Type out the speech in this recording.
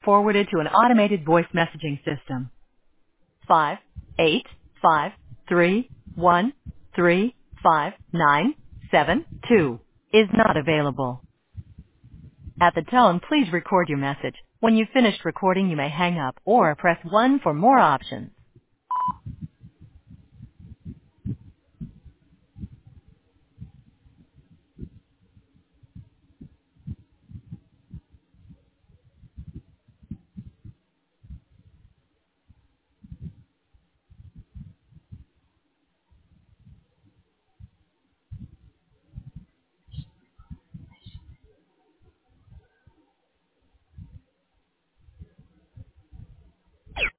forwarded to an automated voice messaging system. 58553135972 is not available. At the tone, please record your message. When you've finished recording, you may hang up or press 1 for more options.